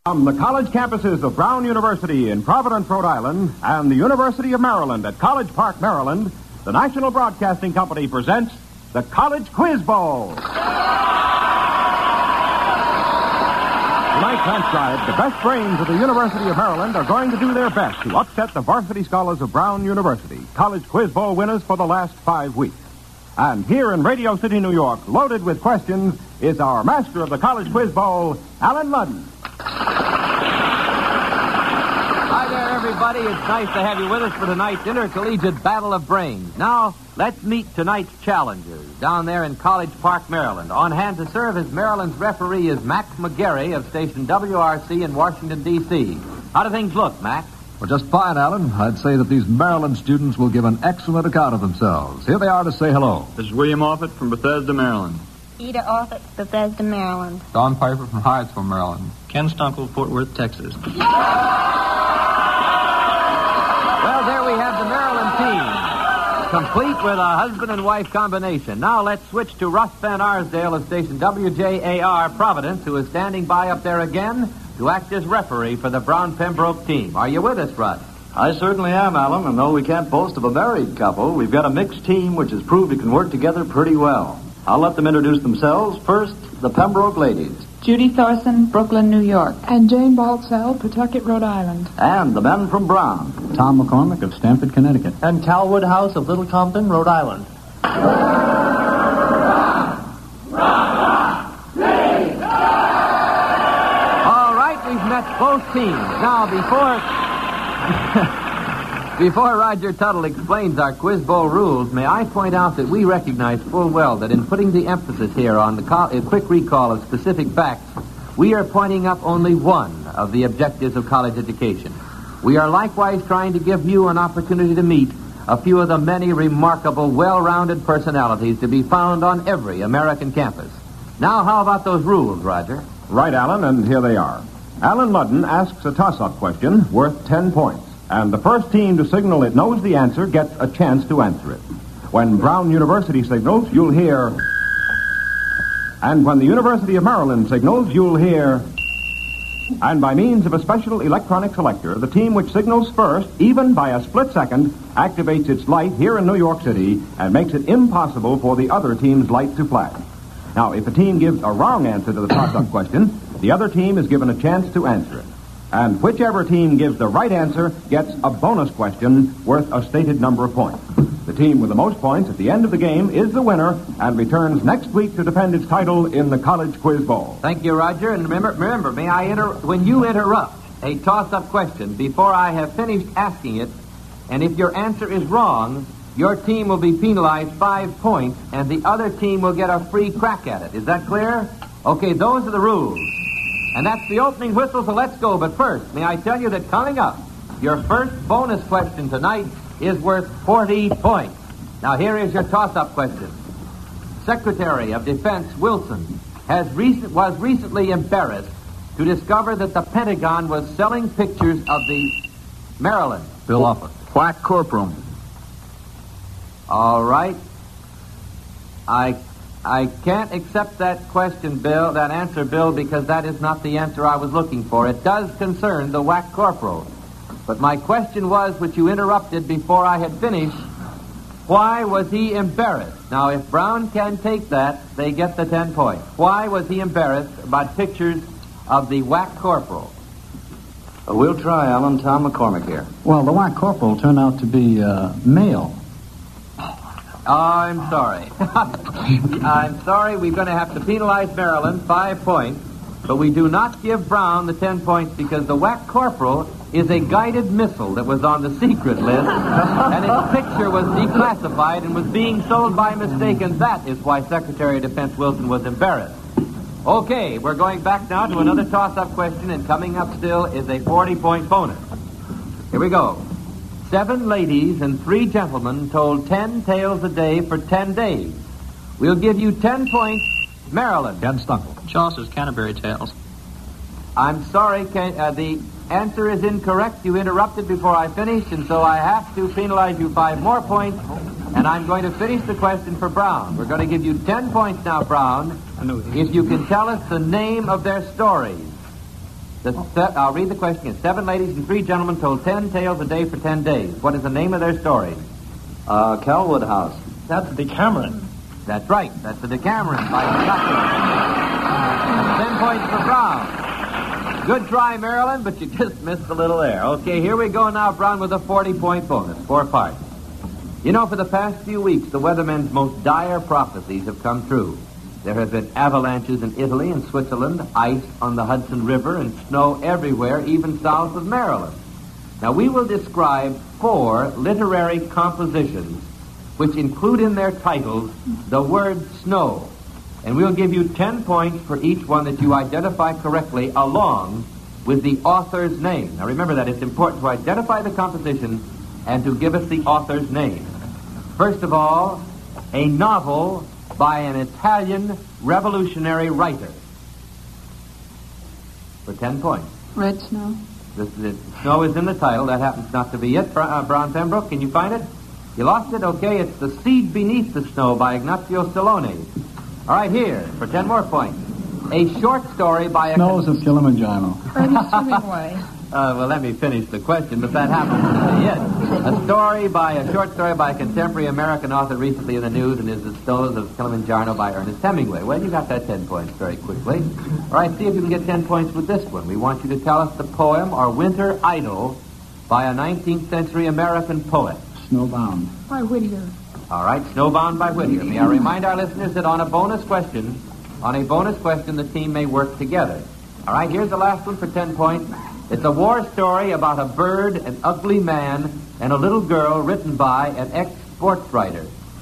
From the college campuses of Brown University in Providence, Rhode Island, and the University of Maryland at College Park, Maryland, the National Broadcasting Company presents the College Quiz Bowl. Tonight, transcribed, the best brains of the University of Maryland are going to do their best to upset the varsity scholars of Brown University, College Quiz Bowl winners for the last 5 weeks. And here in Radio City, New York, loaded with questions, is our master of the College Quiz Bowl, Alan Ludden. Hi there, everybody. It's nice to have you with us for tonight's intercollegiate battle of brains. Now, let's meet tonight's challengers down there in College Park, Maryland. On hand to serve as Maryland's referee is Max McGarry of station WRC in Washington, D.C. How do things look, Max? Well, just fine, Alan. I'd say that these Maryland students will give an excellent account of themselves. Here they are to say hello. This is William Offit from Bethesda, Maryland. Ida Offit, Bethesda, Maryland. Don Piper from Hyattsville, Maryland. Ken Stunkel, Fort Worth, Texas. Well, there we have the Maryland team, complete with a husband and wife combination. Now let's switch to Russ Van Arsdale of station WJAR, Providence, who is standing by up there again to act as referee for the Brown Pembroke team. Are you with us, Russ? I certainly am, Alan, and though we can't boast of a married couple, we've got a mixed team which has proved it can work together pretty well. I'll let them introduce themselves. First, the Pembroke ladies. Judy Thorson, Brooklyn, New York. And Jane Baltzell, Pawtucket, Rhode Island. And the men from Brown. Tom McCormick of Stamford, Connecticut. And Cal Woodhouse of Little Compton, Rhode Island. All right, we've met both teams. Now, Before Roger Tuttle explains our Quiz Bowl rules, may I point out that we recognize full well that in putting the emphasis here on the quick recall of specific facts, we are pointing up only one of the objectives of college education. We are likewise trying to give you an opportunity to meet a few of the many remarkable, well-rounded personalities to be found on every American campus. Now, how about those rules, Roger? Right, Alan, and here they are. Alan Ludden asks a toss-up question worth 10 points. And the first team to signal it knows the answer gets a chance to answer it. When Brown University signals, you'll hear... And when the University of Maryland signals, you'll hear... And by means of a special electronic selector, the team which signals first, even by a split second, activates its light here in New York City and makes it impossible for the other team's light to flash. Now, if a team gives a wrong answer to the toss-up question, the other team is given a chance to answer it. And whichever team gives the right answer gets a bonus question worth a stated number of points. The team with the most points at the end of the game is the winner and returns next week to defend its title in the College Quiz Bowl. Thank you, Roger. And remember, may I when you interrupt a toss-up question before I have finished asking it, and if your answer is wrong, your team will be penalized 5 points, and the other team will get a free crack at it. Is that clear? Okay, those are the rules. And that's the opening whistle, so let's go. But first, may I tell you that coming up, your first bonus question tonight is worth 40 points. Now, here is your toss-up question. Secretary of Defense Wilson was recently embarrassed to discover that the Pentagon was selling pictures of the Maryland. Bill Offit. Quack Corporal. All right. I can't accept that question, Bill, that answer, Bill, because that is not the answer I was looking for. It does concern the Whack Corporal. But my question was, which you interrupted before I had finished, why was he embarrassed? Now, if Brown can take that, they get the 10 points. Why was he embarrassed about pictures of the Whack Corporal? We'll try, Alan. Tom McCormick here. Well, the Whack Corporal turned out to be male. Oh, I'm sorry. I'm sorry. We're going to have to penalize Maryland 5 points, but we do not give Brown the 10 points because the Whack Corporal is a guided missile that was on the secret list, and its picture was declassified and was being sold by mistake, and that is why Secretary of Defense Wilson was embarrassed. Okay, we're going back now to another toss-up question, and coming up still is a 40-point bonus. Here we go. 7 ladies and 3 gentlemen told 10 tales a day for 10 days. We'll give you 10 points, Maryland. Ken Stunkel. Chaucer's Canterbury Tales. I'm sorry, the answer is incorrect. You interrupted before I finished, and so I have to penalize you 5 more points, and I'm going to finish the question for Brown. We're going to give you 10 points now, Brown, if you can tell us the name of their stories. I'll read the question again. 7 ladies and 3 gentlemen told 10 tales a day for 10 days. What is the name of their story? Calwood House. That's Decameron. That's right. That's the Decameron by Kentucky. 10 points for Brown. Good try, Maryland, but you just missed a little there. Okay, here we go now, Brown, with a 40-point bonus. 4 parts. You know, for the past few weeks, the weathermen's most dire prophecies have come true. There have been avalanches in Italy and Switzerland, ice on the Hudson River, and snow everywhere, even south of Maryland. Now, we will describe 4 literary compositions which include in their titles the word snow. And we'll give you 10 points for each one that you identify correctly along with the author's name. Now, remember that it's important to identify the composition and to give us the author's name. First of all, a novel by an Italian revolutionary writer. For 10 points. Red Snow. The snow is in the title. That happens not to be it. Brown Pembroke, can you find it? You lost it? Okay, it's The Seed Beneath the Snow by Ignazio Silone. All right, here, for 10 more points. A short story by Snows of Kilimanjaro. Ernest Hemingway. Well, let me finish the question, but that happens to be it. A short story by a contemporary American author recently in the news, and is The Snows of Kilimanjaro by Ernest Hemingway. Well, you got that 10 points very quickly. All right, see if you can get 10 points with this one. We want you to tell us the poem or winter idyll by a 19th century American poet. Snowbound. By Whittier. All right, Snowbound by Whittier. May I remind our listeners that on a bonus question, the team may work together. All right, here's the last one for 10 points. It's a war story about a bird, an ugly man, and a little girl written by an ex-sports writer.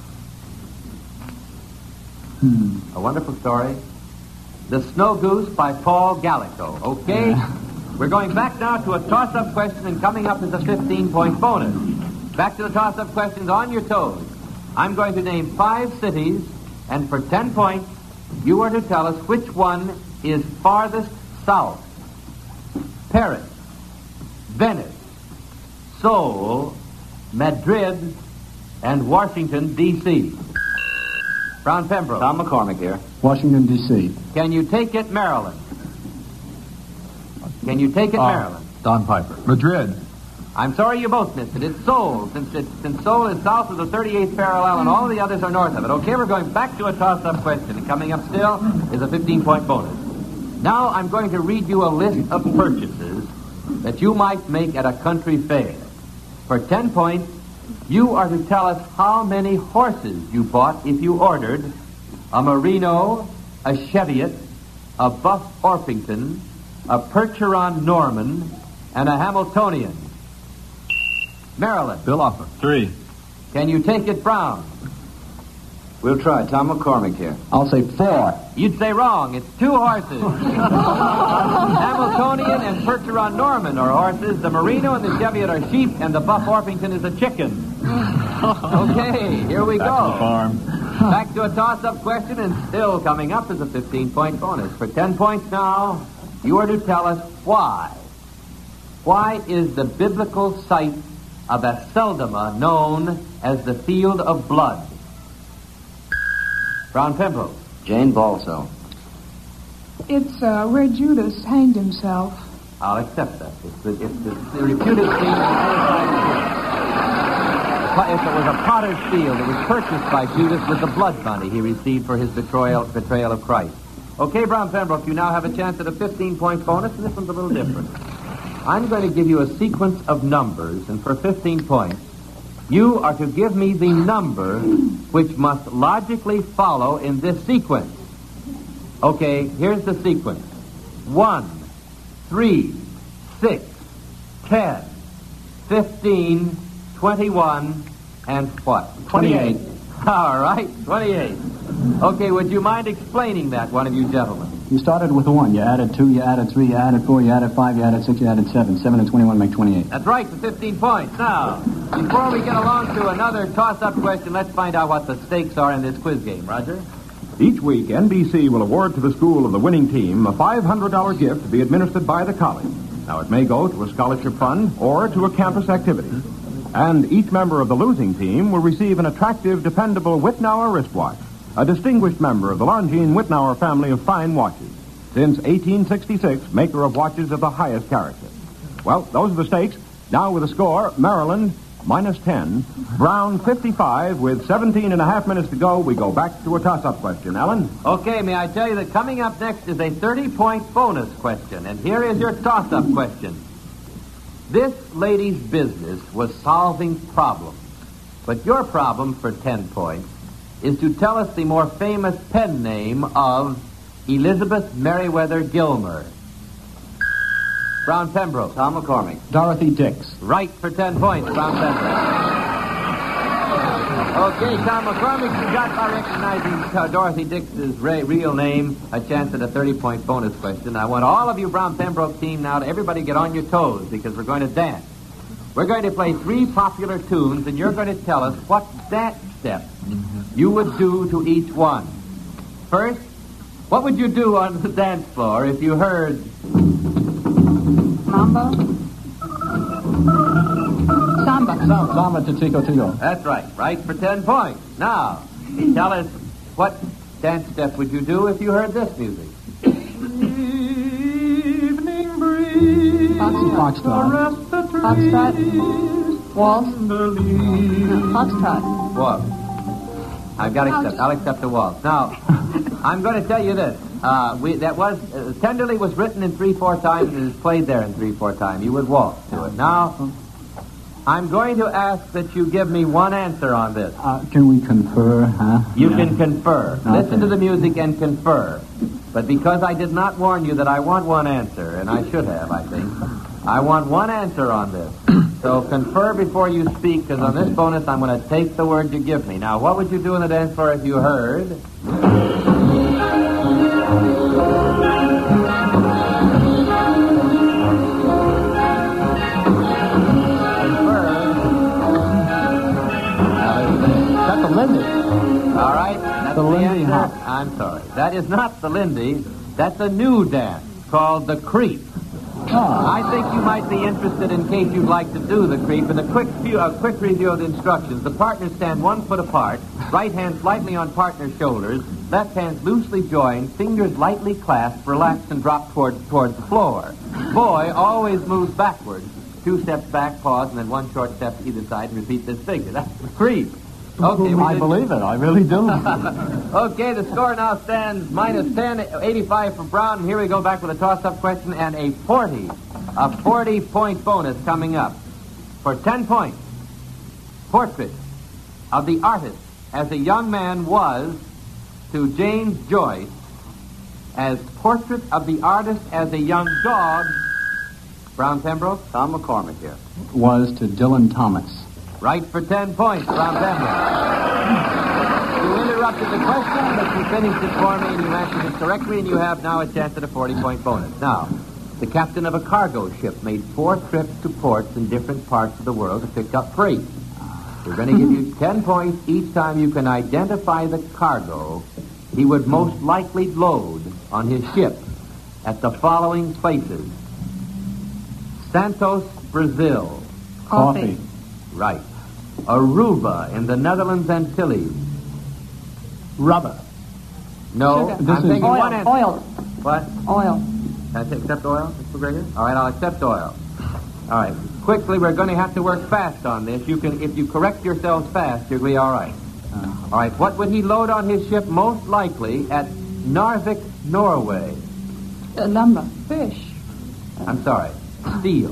A wonderful story. The Snow Goose by Paul Gallico. Okay? Yeah. We're going back now to a toss-up question, and coming up is a 15-point bonus. Back to the toss-up questions on your toes. I'm going to name 5 cities, and for 10 points, you are to tell us which one is farthest south. Paris, Venice, Seoul, Madrid, and Washington, D.C. Brown Pembroke. Tom McCormick here. Washington, D.C. Can you take it, Maryland? Maryland? Don Piper. Madrid. I'm sorry you both missed it. It's Seoul, since Seoul is south of the 38th parallel and all the others are north of it. Okay, we're going back to a toss-up question, and coming up still is a 15-point bonus. Now I'm going to read you a list of purchases that you might make at a country fair. For 10 points, you are to tell us how many horses you bought if you ordered a Merino, a Cheviot, a Buff Orpington, a Percheron Norman, and a Hamiltonian. Maryland. Bill Offutt. 3. Can you take it, Brown? We'll try. Tom McCormick here. I'll say 4. You'd say wrong. It's 2 horses. Hamiltonian and Percheron Norman are horses. The Merino and the Cheviot are sheep, and the Buff Orpington is a chicken. Okay, here we Back go. to the farm. Back to a toss-up question, and still coming up is a 15-point bonus. For 10 points now, you are to tell us why. Why is the biblical site of Aceldama known as the Field of Blood? Brown Pembroke. Jane Balso. It's where Judas hanged himself. I'll accept that. It's the reputed scene if it was a potter's field, it was purchased by Judas with the blood money he received for his betrayal of Christ. Okay, Brown Pembroke, you now have a chance at a 15-point bonus, and this one's a little different. I'm going to give you a sequence of numbers, and for 15 points, you are to give me the number which must logically follow in this sequence. Okay, here's the sequence. 1, 3, 6, 10, 15, 21, and what? 28. All right, 28. Okay, would you mind explaining that, one of you gentlemen? You started with 1. You added 2, you added 3, you added 4, you added 5, you added 6, you added 7. 7 and 21 make 28. That's right, for 15 points. Now, before we get along to another toss-up question, let's find out what the stakes are in this quiz game. Roger? Each week, NBC will award to the school of the winning team a $500 gift to be administered by the college. Now, it may go to a scholarship fund or to a campus activity. And each member of the losing team will receive an attractive, dependable Wittnauer wristwatch, a distinguished member of the Longines Wittnauer family of fine watches. Since 1866, maker of watches of the highest character. Well, those are the stakes. Now with the score, Maryland minus 10, Brown 55, with 17 and a half minutes to go. We go back to a toss-up question. Alan? Okay, may I tell you that coming up next is a 30-point bonus question, and here is your toss-up question. This lady's business was solving problems, but your problem for 10 points is to tell us the more famous pen name of Elizabeth Meriwether Gilmer. Brown Pembroke. Tom McCormick. Dorothy Dix. Right for 10 points, Brown Pembroke. Okay, Tom McCormick, you got by recognizing Dorothy Dix's real name a chance at a 30-point bonus question. I want all of you Brown Pembroke team now to everybody get on your toes because we're going to dance. We're going to play 3 popular tunes, and you're going to tell us what dance steps you would do to each one. First, what would you do on the dance floor if you heard... Mambo? Samba. Samba to Tico Tico. That's right. Right for 10 points. Now, tell us what dance step would you do if you heard this music? Evening breeze. Foxtrot. Foxtrot. Waltz. Foxtrot. Waltz. I'll accept the waltz. Now, I'm going to tell you this. Tenderly was written in 3/4 time and is played there in 3/4 time. You would waltz to it. Now, I'm going to ask that you give me one answer on this. Can we confer, huh? You can confer. Okay. Listen to the music and confer. But because I did not warn you that I want one answer, and I should have, I think, I want one answer on this. So confer before you speak, because on this bonus I'm going to take the word you give me. Now, what would you do in the dance floor if you heard... That's the Lindy. All right. That's the Lindy hop. I'm sorry. That is not the Lindy. That's a new dance called the creep. I think you might be interested in case you'd like to do the creep. In a quick review of the instructions. The partners stand 1 foot apart, right hand slightly on partner's shoulders, left hand loosely joined, fingers lightly clasped, relaxed and drop towards the floor. Boy always moves backwards. 2 steps back, pause, and then 1 short step to either side and repeat this figure. That's the creep. Okay, I believe it. I really do. Okay, the score now stands minus 10, 85 for Brown. And here we go back with a toss-up question and a 40-point bonus coming up. For 10 points, portrait of the artist as a young man was to James Joyce as portrait of the artist as a young dog. Brown Pembroke? Tom McCormick here. Was to Dylan Thomas. Right for 10 points, Brown Pembroke. You interrupted the question, but you finished it for me and you answered it correctly, and you have now a chance at a 40-point bonus. Now, the captain of a cargo ship made 4 trips to ports in different parts of the world to pick up freight. We're going to give you 10 points each time you can identify the cargo he would most likely load on his ship at the following places. Santos, Brazil. Coffee. Right. Aruba in the Netherlands Antilles. Rubber. No. Sugar. I'm taking one answer. Oil. What? Oil. Can I accept oil, Mr. Gregor? All right, I'll accept oil. All right. Quickly, we're going to have to work fast on this. If you correct yourselves fast, you'll be all right. All right. What would he load on his ship most likely at Narvik, Norway? Lumber. Fish. I'm sorry. Steel.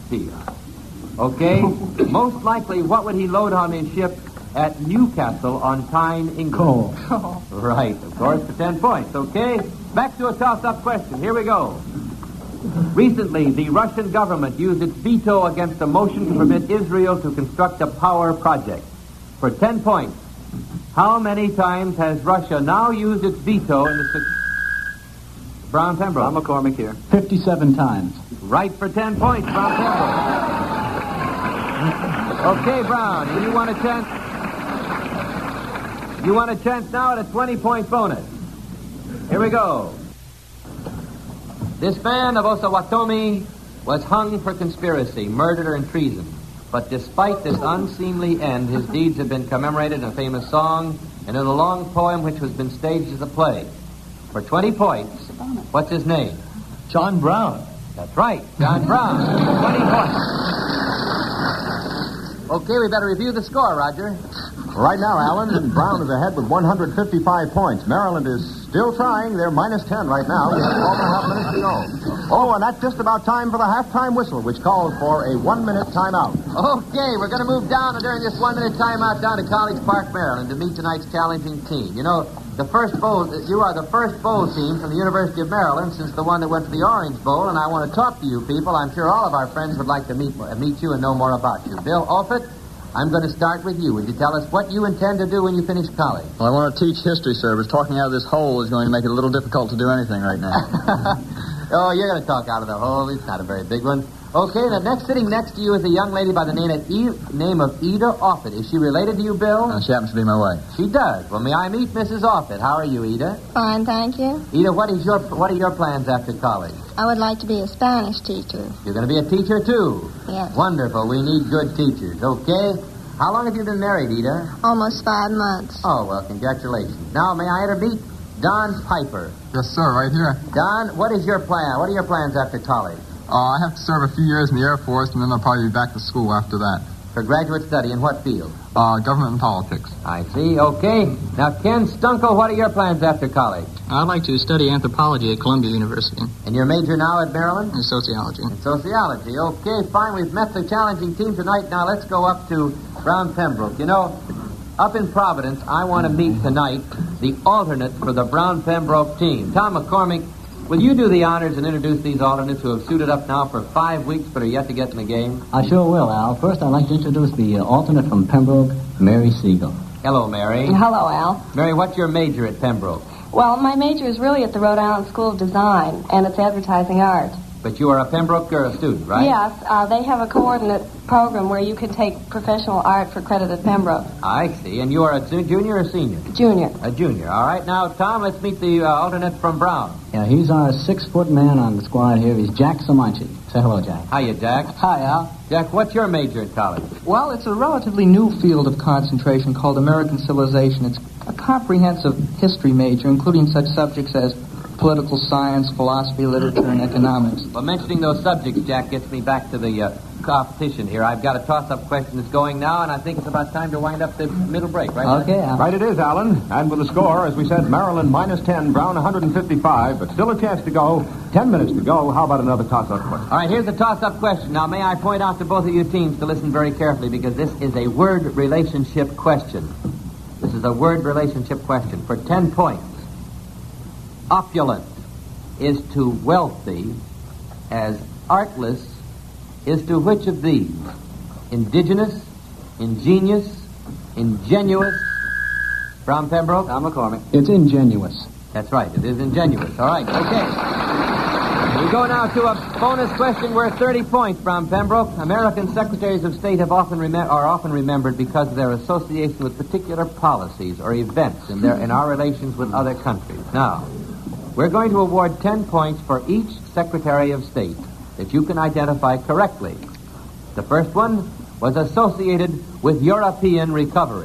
Okay? Most likely, what would he load on his ship at Newcastle on Tyne, England? Coal. Right, of course, for 10 points. Okay? Back to a toss-up question. Here we go. Recently, the Russian government used its veto against a motion to permit Israel to construct a power project. For 10 points, how many times has Russia now used its veto in the... Brown Pembroke. Tom McCormick here. 57 times. Right for 10 points, Brown Pembroke. Okay, Brown, and you want a chance? You want a chance now at a 20-point bonus. Here we go. This man of Osawatomie was hung for conspiracy, murder, and treason. But despite this unseemly end, his deeds have been commemorated in a famous song and in a long poem which has been staged as a play. For 20 points. What's his name? John Brown. That's right, John Brown. 20 points. Okay, we better review the score, Roger. Right now, Alan, Brown is ahead with 155 points. Maryland is still trying. They're minus 10 right now. We have 12.5 minutes to go. Oh, and that's just about time for the halftime whistle, which calls for a 1-minute timeout. Okay, we're going to move down during this 1-minute timeout down to College Park, Maryland, to meet tonight's challenging team. You know, you are the first bowl team from the University of Maryland since the one that went to the Orange Bowl, and I want to talk to you people. I'm sure all of our friends would like to meet you and know more about you. Bill Offit, I'm going to start with you. Would you tell us what you intend to do when you finish college? Well, I want to teach history, sir, but talking out of this hole is going to make it a little difficult to do anything right now. Oh, you're going to talk out of the hole. It's not a very big one. Okay, sitting next to you is a young lady by the name of Ida Offit. Is she related to you, Bill? She happens to be my wife. She does. Well, may I meet Mrs. Offit? How are you, Ida? Fine, thank you. Ida, what are your plans after college? I would like to be a Spanish teacher. You're going to be a teacher, too? Yes. Wonderful. We need good teachers. Okay. How long have you been married, Ida? Almost 5 months. Oh, well, congratulations. Now, may I meet Don Piper? Yes, sir, right here. Don, what is your plan? What are your plans after college? I have to serve a few years in the Air Force, and then I'll probably be back to school after that. For graduate study, in what field? Government and politics. I see. Okay. Now, Ken Stunkel, what are your plans after college? I'd like to study anthropology at Columbia University. And your major now at Maryland? In sociology. In sociology. Okay, fine. We've met the challenging team tonight. Now, let's go up to Brown Pembroke. You know, up in Providence, I want to meet tonight the alternate for the Brown Pembroke team. Tom McCormick, will you do the honors and introduce these alternates who have suited up now for 5 weeks but are yet to get in the game? I sure will, Al. First, I'd like to introduce the alternate from Pembroke, Mary Siegel. Hello, Mary. Hello, Al. Mary, what's your major at Pembroke? Well, my major is really at the Rhode Island School of Design, and it's advertising art. But you are a Pembroke girl student, right? Yes, they have a coordinate program where you can take professional art for credit at Pembroke. I see. And you are a junior or senior? Junior. A junior. All right. Now, Tom, let's meet the alternate from Brown. Yeah, he's our 6-foot man on the squad here. He's Jack Samanchi. Say hello, Jack. Hiya, Jack. Hi, Al. Jack, what's your major at college? Well, it's a relatively new field of concentration called American Civilization. It's a comprehensive history major, including such subjects as political science, philosophy, literature, and economics. Well, mentioning those subjects, Jack, gets me back to the competition here. I've got a toss-up question that's going now, and I think it's about time to wind up the middle break, right? Okay, Al. Right it is, Alan. And with the score, as we said, Maryland minus 10, Brown 155, but still a chance to go. 10 minutes to go. How about another toss-up question? All right, here's the toss-up question. Now, may I point out to both of you teams to listen very carefully, because this is a word relationship question. This is a word relationship question for 10 points. Opulent is to wealthy as artless is to which of these? Indigenous, ingenious, ingenuous. Brown Pembroke? Tom McCormick. It's ingenuous. That's right. It is ingenuous. All right. Okay. We go now to a bonus question worth 30 points, Brown Pembroke. American secretaries of state are often remembered because of their association with particular policies or events in our relations with other countries. Now, we're going to award 10 points for each Secretary of State that you can identify correctly. The first one was associated with European recovery.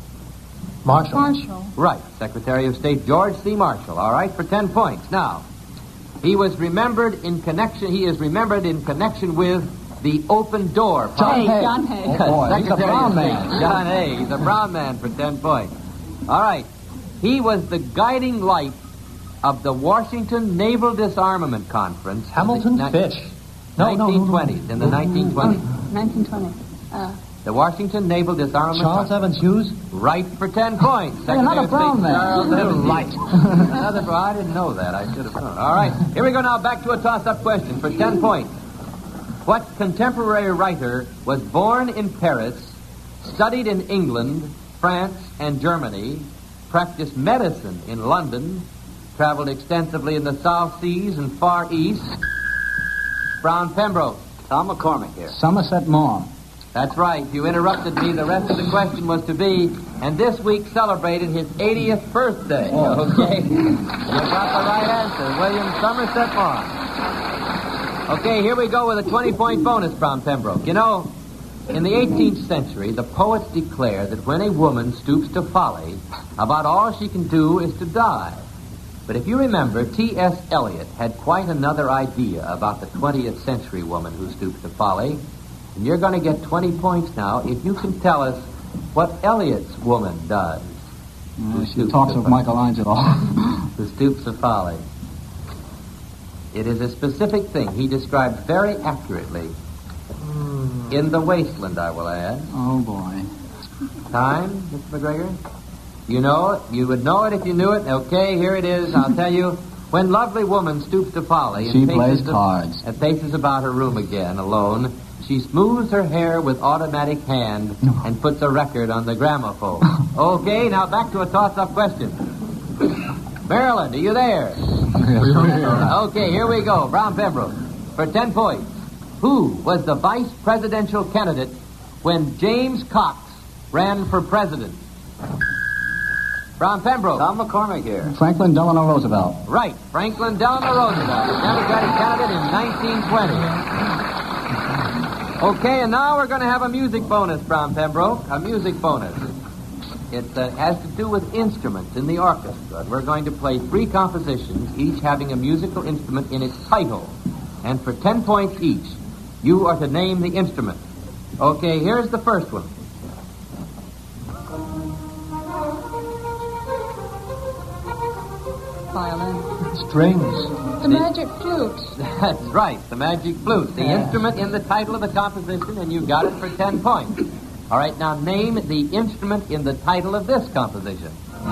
Marshall. Right. Secretary of State George C. Marshall. All right, for 10 points. Now, he is remembered in connection with the open door policy. John Hay. Oh, boy, he's a brown man. John Hay. He's a brown man for 10 points. All right. He was the guiding light of the Washington Naval Disarmament Conference. Hamilton Fish. In the 1920s. 1920. The Washington Naval Disarmament Charles Conference. Evans Hughes. Right for 10 points. Hey, another brown man. Charles Evans. Light. Another brown. I didn't know that. I should have known. All right. Here we go now. Back to a toss-up question for 10 points. What contemporary writer was born in Paris, studied in England, France, and Germany, practiced medicine in London, traveled extensively in the South Seas and Far East? Brown Pembroke. Tom McCormick here. Somerset Maugham. That's right. You interrupted me. The rest of the question was to be, and this week celebrated his 80th birthday. Okay? You got the right answer. William Somerset Maugham. Okay, here we go with a 20-point bonus, Brown Pembroke. You know, in the 18th century, the poets declare that when a woman stoops to folly, about all she can do is to die. But if you remember, T.S. Eliot had quite another idea about the 20th century woman who stooped to folly. And you're going to get 20 points now if you can tell us what Eliot's woman does. She talks of Michelangelo. Who stoops to folly. It is a specific thing he described very accurately. In the wasteland, I will add. Oh, boy. Time, Mr. McGregor? You know it. You would know it if you knew it. Okay, here it is. I'll tell you. When lovely woman stoops to folly She plays cards. And paces about her room again, alone, she smooths her hair with automatic hand and puts a record on the gramophone. Okay, now back to a toss-up question. Marilyn, are you there? Okay, here we go. Brown Pembroke. For 10 points. Who was the vice presidential candidate when James Cox ran for president? Brown Pembroke. Tom McCormick here. Franklin Delano Roosevelt. Right. Franklin Delano Roosevelt, the Democratic candidate in 1920. Okay, and now we're going to have a music bonus, Brown Pembroke. A music bonus. It has to do with instruments in the orchestra. We're going to play 3 compositions, each having a musical instrument in its title. And for 10 points each, you are to name the instrument. Okay, here's the first one. Violin. Strings. The magic flute. That's right, the magic flute. The instrument in the title of the composition, and you got it for 10 points. All right, now name the instrument in the title of this composition.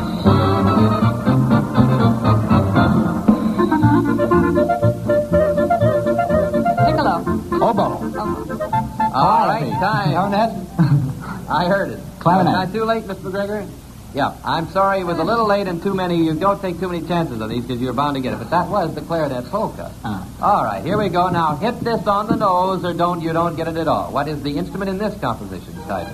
Piccolo. Oboe. All right, time. Clarinet. I heard it. Clarinet. Not too late, Mr. McGregor? Yeah, I'm sorry it was a little late and too many. You don't take too many chances on these because you're bound to get it. But that was the clarinet polka. All right, here we go. Now hit this on the nose or you don't get it at all. What is the instrument in this composition title?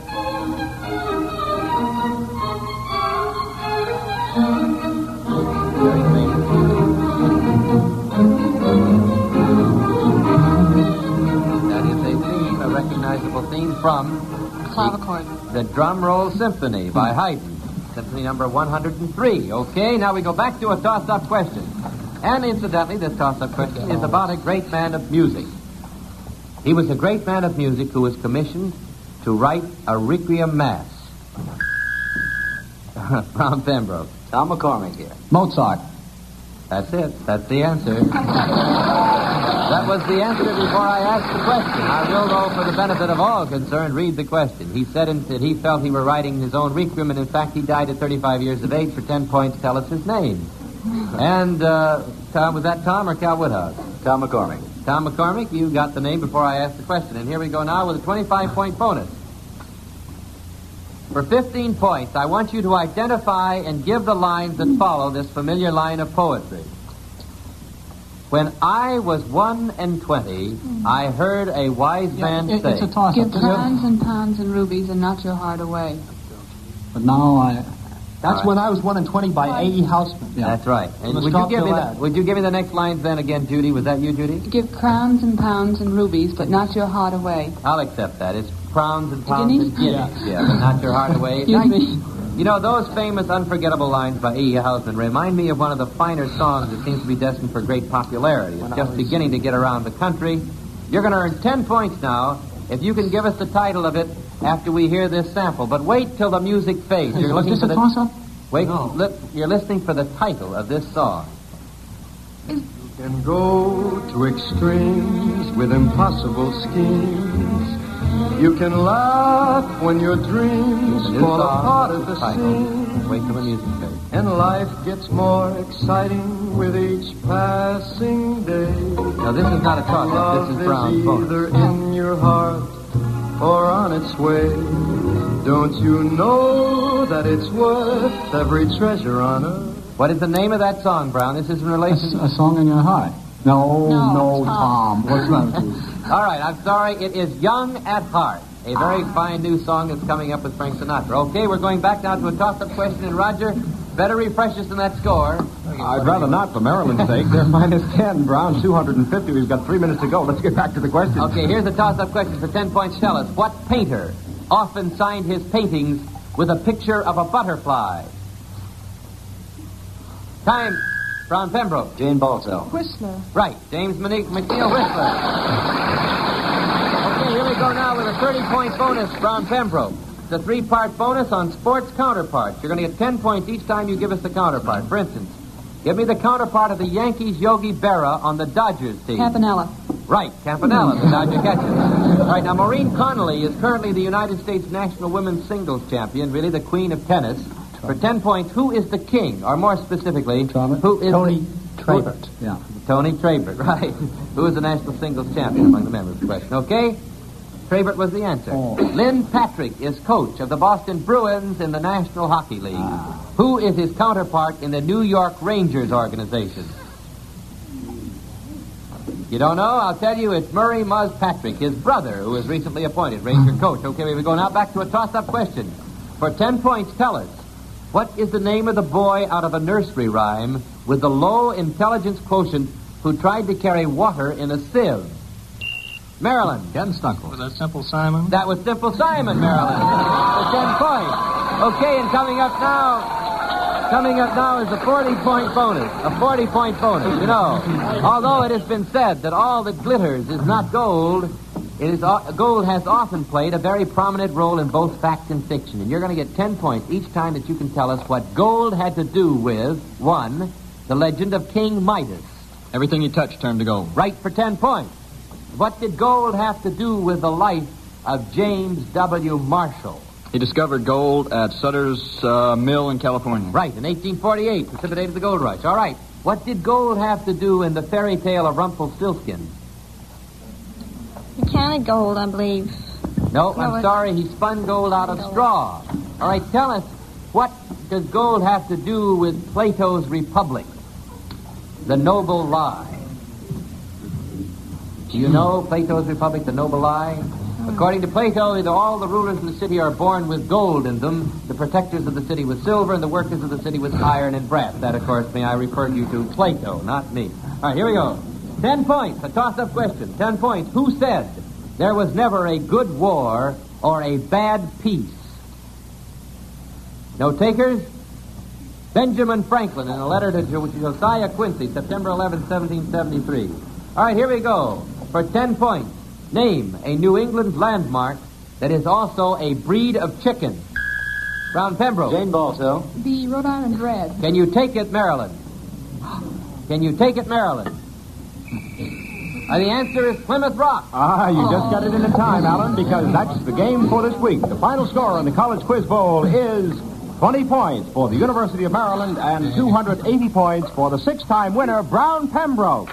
That is a theme, a recognizable theme from Clavichord. the Drum Roll Symphony by Haydn. Symphony number 103. Okay, now we go back to a toss-up question. And incidentally, this toss-up question is about a great man of music. He was a great man of music who was commissioned to write a Requiem Mass. Brown Pembroke. Tom McCormick here. Mozart. That's it. That's the answer. That was the answer before I asked the question. I will, though, for the benefit of all concerned, read the question. He said that he felt he were writing his own Requiem, and in fact he died at 35 years of age. For 10 points, tell us his name. And, Tom, was that Tom or Cal Woodhouse? Tom McCormick. Tom McCormick, you got the name before I asked the question. And here we go now with a 25-point bonus. For 15 points, I want you to identify and give the lines that follow this familiar line of poetry. When I was 21, I heard a wise man say... It's a toss-up. Give crowns and pounds and rubies and not your heart away. But now That's when I was 1 by A.E. Houseman. Yeah. That's right. And would you give me the next lines then again, Judy? Was that you, Judy? Give crowns and pounds and rubies, but not your heart away. I'll accept that. It's crowns and pounds and guineas. Yeah. Yeah, but not your heart away. Excuse me. You know, those famous, unforgettable lines by E. Houseman remind me of one of the finer songs that seems to be destined for great popularity. It's just beginning to get around the country. You're going to earn 10 points now if you can give us the title of it after we hear this sample. But wait till the music fades. You're looking for the toss-up? Wait, you're listening for the title of this song. You can go to extremes with impossible schemes. You can laugh when your dreams fall apart at the seams. Wait till the music fades. And life gets more exciting with each passing day. Now, this is not a toss-up. This is Brown's bonus. Either in your heart or on its way. Don't you know that it's worth every treasure on earth? What is the name of that song, Brown? This is in relation... A Song in Your Heart. No, Tom. What's that? All right, I'm sorry. It is Young at Heart, a very fine new song that's coming up with Frank Sinatra. Okay, we're going back now to a toss-up question, and Roger, better refresh us in that score. I'd rather not for Maryland's sake. They're -10. Brown's 250. We've got 3 minutes to go. Let's get back to the question. Okay, here's a toss-up question for 10 points. Tell us, what painter often signed his paintings with a picture of a butterfly? Time. Brown Pembroke. Jane Baltzell. Whistler. Right. James McNeil Whistler. Okay, here we go now with a 30-point bonus, Brown Pembroke. It's a 3-part bonus on sports counterparts. You're going to get 10 points each time you give us the counterpart. For instance, give me the counterpart of the Yankees' Yogi Berra on the Dodgers team. Campanella. Right, Campanella, the Dodger catcher. All right, now Maureen Connolly is currently the United States National Women's Singles Champion, really the queen of tennis. For 10 points, who is the king? Or more specifically, who is Tony Trabert. Yeah. Tony Trabert, right. Who is the National Singles Champion among the members of the question? Okay? Trabert was the answer. Lynn Patrick is coach of the Boston Bruins in the National Hockey League. Who is his counterpart in the New York Rangers organization? You don't know? I'll tell you, it's Murray Muzz Patrick, his brother, who was recently appointed Ranger coach. Okay, we go now back to a toss-up question. For 10 points, tell us, what is the name of the boy out of a nursery rhyme with the low intelligence quotient who tried to carry water in a sieve? Maryland. Ken Stunkel. Was that Simple Simon? That was Simple Simon, Maryland. For 10 points. Okay, and coming up now is a 40-point bonus. A 40-point bonus. You know, although it has been said that all that glitters is not gold, gold has often played a very prominent role in both fact and fiction. And you're going to get 10 points each time that you can tell us what gold had to do with, 1, the legend of King Midas. Everything you touch turned to gold. Right, for 10 points. What did gold have to do with the life of James W. Marshall? He discovered gold at Sutter's Mill in California. Right, in 1848, precipitated the gold rush. All right. What did gold have to do in the fairy tale of Rumpelstiltskin? He counted gold, I believe. No, I'm sorry. He spun gold out of straw. All right, tell us, what does gold have to do with Plato's Republic? The Noble Lie. Do you know Plato's Republic, the Noble Lie? According to Plato, all the rulers of the city are born with gold in them, the protectors of the city with silver, and the workers of the city with iron and brass. That, of course, may I refer you to Plato, not me. All right, here we go. 10 points, a toss-up question. 10 points. Who said there was never a good war or a bad peace? No takers? Benjamin Franklin in a letter to Josiah Quincy, September 11, 1773. All right, here we go. For 10 points, name a New England landmark that is also a breed of chicken. Brown Pembroke. Jane Baltzell. The Rhode Island Red. Can you take it, Maryland? Can you take it, Maryland? The answer is Plymouth Rock. You just got it in time, Alan, because that's the game for this week. The final score in the College Quiz Bowl is 20 points for the University of Maryland and 280 points for the 6-time winner, Brown Pembroke.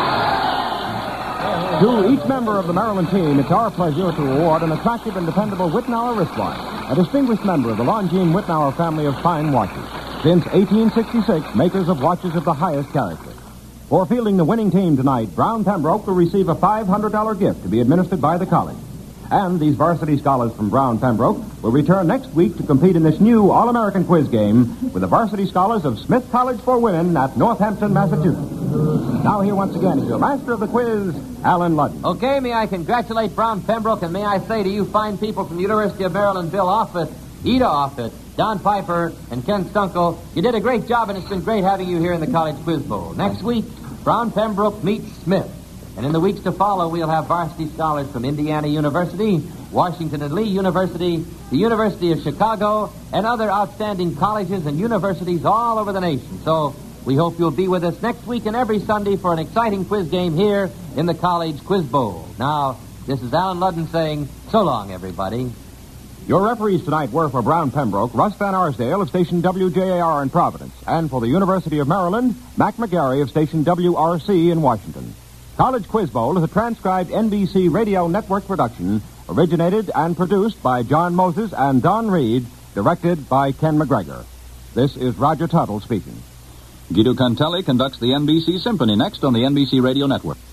To each member of the Maryland team, it's our pleasure to award an attractive and dependable Whitnauer wristwatch, a distinguished member of the Longines Whitnauer family of fine watches. Since 1866, makers of watches of the highest character. For fielding the winning team tonight, Brown Pembroke will receive a $500 gift to be administered by the college. And these varsity scholars from Brown Pembroke will return next week to compete in this new All-American quiz game with the varsity scholars of Smith College for Women at Northampton, Massachusetts. Now here once again is your master of the quiz, Alan Ludden. Okay, may I congratulate Brown Pembroke, and may I say to you fine people from the University of Maryland, Bill Offutt, Ida Offutt, Don Piper, and Ken Stunkel, you did a great job, and it's been great having you here in the College Quiz Bowl. Next week, Brown Pembroke meets Smith. And in the weeks to follow, we'll have varsity scholars from Indiana University, Washington and Lee University, the University of Chicago, and other outstanding colleges and universities all over the nation. So we hope you'll be with us next week and every Sunday for an exciting quiz game here in the College Quiz Bowl. Now, this is Alan Ludden saying, so long, everybody. Your referees tonight were for Brown Pembroke, Russ Van Arsdale of station WJAR in Providence, and for the University of Maryland, Mac McGarry of station WRC in Washington. College Quiz Bowl is a transcribed NBC Radio Network production, originated and produced by John Moses and Don Reed, directed by Ken McGregor. This is Roger Tuttle speaking. Guido Cantelli conducts the NBC Symphony next on the NBC Radio Network.